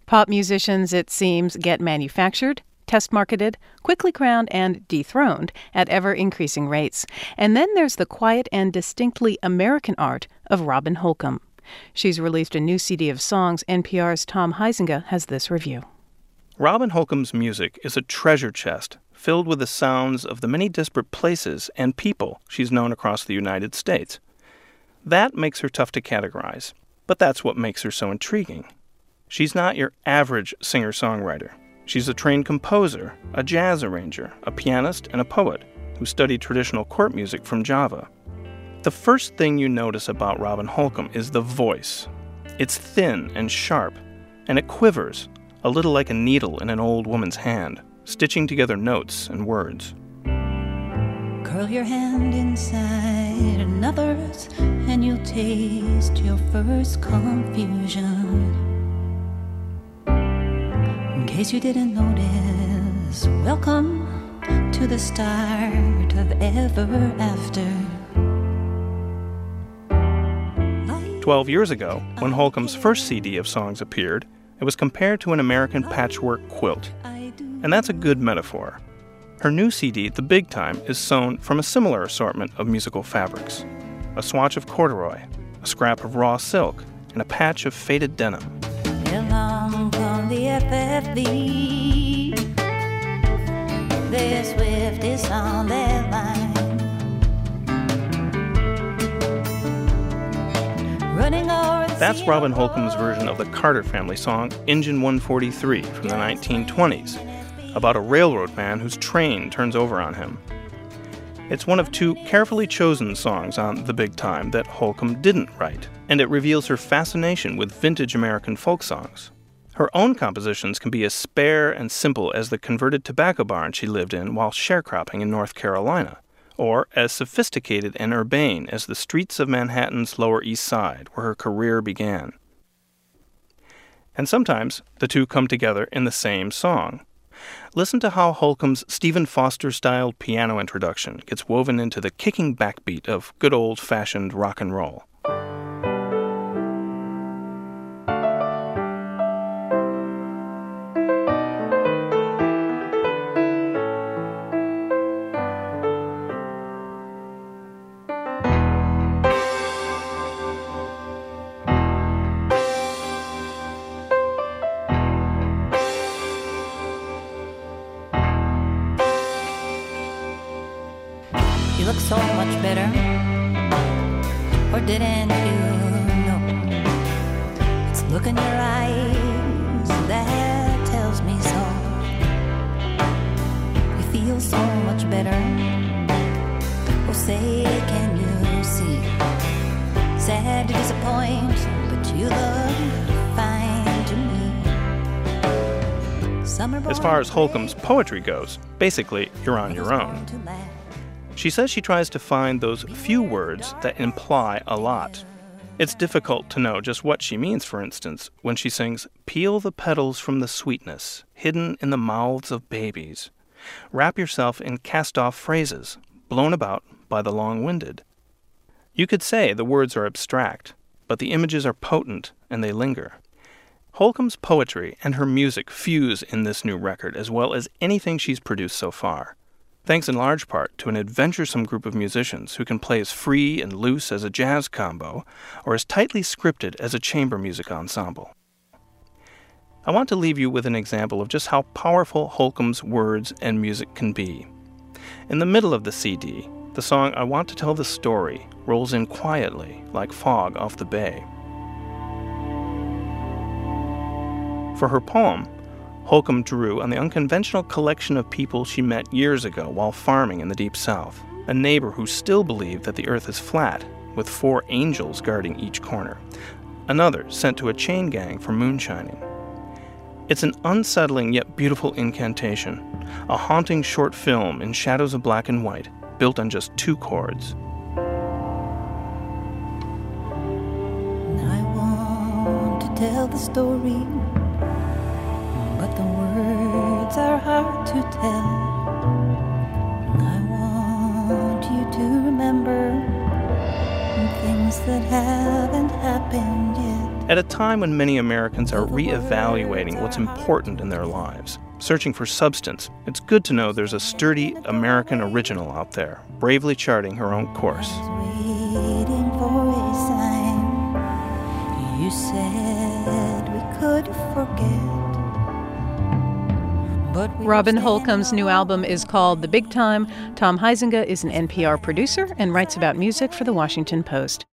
Pop musicians, it seems, get manufactured, test-marketed, quickly crowned, and dethroned at ever-increasing rates. And then there's the quiet and distinctly American art of Robin Holcomb. She's released a new CD of songs. NPR's Tom Huizenga has this review. Robin Holcomb's music is a treasure chest filled with the sounds of the many disparate places and people she's known across the United States. That makes her tough to categorize, but that's what makes her so intriguing. She's not your average singer-songwriter. She's a trained composer, a jazz arranger, a pianist, and a poet who studied traditional court music from Java. The first thing you notice about Robin Holcomb is the voice. It's thin and sharp, and it quivers, a little like a needle in an old woman's hand, stitching together notes and words. Curl your hand inside another's, and you'll taste your first confusion. In case you didn't notice, welcome to the start of Ever After. 12 years ago, when Holcomb's first CD of songs appeared, it was compared to an American patchwork quilt. And that's a good metaphor. Her new CD, The Big Time, is sewn from a similar assortment of musical fabrics. A swatch of corduroy, a scrap of raw silk, and a patch of faded denim. Along come the FFB. The Swift is on their line. That's Robin Holcomb's version of the Carter family song, Engine 143, from the 1920s, about a railroad man whose train turns over on him. It's one of two carefully chosen songs on The Big Time that Holcomb didn't write, and it reveals her fascination with vintage American folk songs. Her own compositions can be as spare and simple as the converted tobacco barn she lived in while sharecropping in North Carolina, or as sophisticated and urbane as the streets of Manhattan's Lower East Side, where her career began. And sometimes the two come together in the same song. Listen to how Holcomb's Stephen Foster-styled piano introduction gets woven into the kicking backbeat of good old-fashioned rock and roll. You look so much better, or didn't you know? It's look in your eyes that tells me so. You feel so much better. Oh, say, can you see? Sad to disappoint, but you look fine to me. As far as Holcomb's poetry goes, basically, you're on your own. She says she tries to find those few words that imply a lot. It's difficult to know just what she means, for instance, when she sings, "Peel the petals from the sweetness, hidden in the mouths of babies. Wrap yourself in cast-off phrases, blown about by the long-winded." You could say the words are abstract, but the images are potent and they linger. Holcomb's poetry and her music fuse in this new record as well as anything she's produced so far, thanks in large part to an adventuresome group of musicians who can play as free and loose as a jazz combo or as tightly scripted as a chamber music ensemble. I want to leave you with an example of just how powerful Holcomb's words and music can be. In the middle of the CD, the song I Want to Tell the Story rolls in quietly like fog off the bay. For her poem, Holcomb drew on the unconventional collection of people she met years ago while farming in the Deep South, a neighbor who still believed that the earth is flat, with 4 angels guarding each corner, another sent to a chain gang for moonshining. It's an unsettling yet beautiful incantation, a haunting short film in shadows of black and white, built on just 2 chords. I want to tell the story, but the words are hard to tell. I want you to remember things that haven't happened yet. At a time when many Americans are reevaluating what's important in their lives, searching for substance, it's good to know there's a sturdy American original out there, bravely charting her own course. Waiting for a sign. You said we could forget, but we Robin were Holcomb's new album is called The Big Time. Tom Huizenga is an NPR producer and writes about music for The Washington Post.